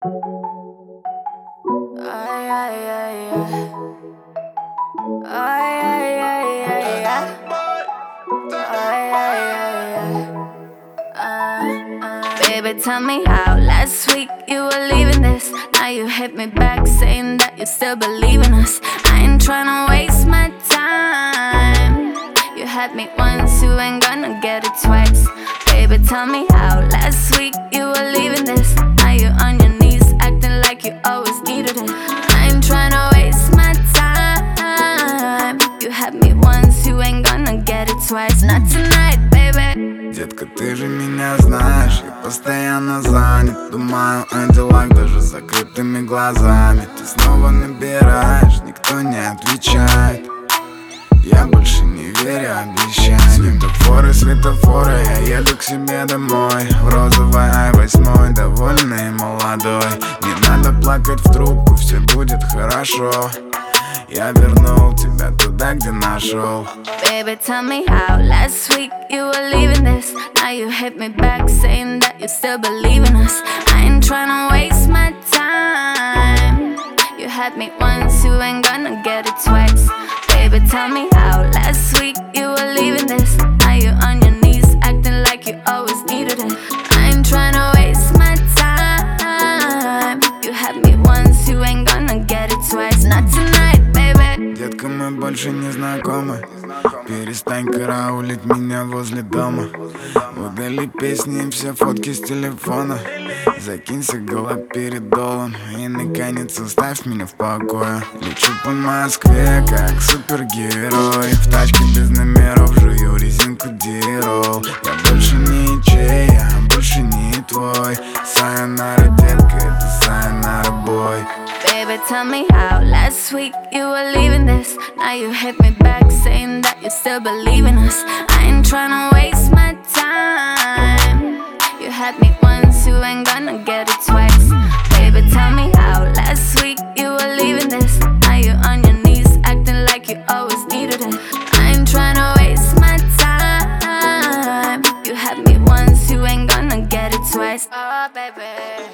Ay, ay, ay, ay. Ay, ay, ay, ay, ay. Ay, ay, ay, ay. Baby, tell me how last week you were leaving this. Now you hit me back saying that you still believe in us. I ain't tryna waste my time. You had me once, you ain't gonna get it twice. Baby, tell me how last week you were leaving this. Now you on your knees acting like you always needed it. I ain't tryna waste my time. You had me once, you ain't gonna get it twice. Not tonight, baby. Детка, ты же меня знаешь, я постоянно занят. Думаю о делах даже с закрытыми глазами. Ты снова набираешь, никто не отвечает. Я больше не верю обещаниям. Светофоры, светофоры, я еду к себе домой. В розовой i8, довольный и молодой. Не надо плакать в трубку, все будет хорошо. Я вернул тебя туда, где нашел. Baby, tell me how last week you were leaving this. Now you hit me back saying that you still believe in us. I ain't tryna waste my time. You had me once, you ain't gonna get it twice. Baby, tell me how last week you were leaving this. Now you on your knees acting like you always needed it. I ain't tryna waste my time. You had me once, you ain't gonna get it twice. Not tonight, baby. Детка, мы больше не знакомы. Перестань караулить меня возле дома. Удали песни и все фотки с телефона. Закинься галоперидолом и наконец оставь меня в покое. Лечу по Москве как супергерой. В тачке без номеров жую резинку Дирол. Я больше не чей, я больше не твой. Сайонара, детка, это сайонара, бой. Baby, tell me how last week you were leaving this. Now you hit me back saying that you still believe in us. I ain't tryna waste my time. You had me once, you ain't gonna get it twice. Baby, tell me how last week you were leaving this. Now you on your knees acting like you always needed it. I ain't tryna waste my time. You had me once, you ain't gonna get it twice. Oh, baby.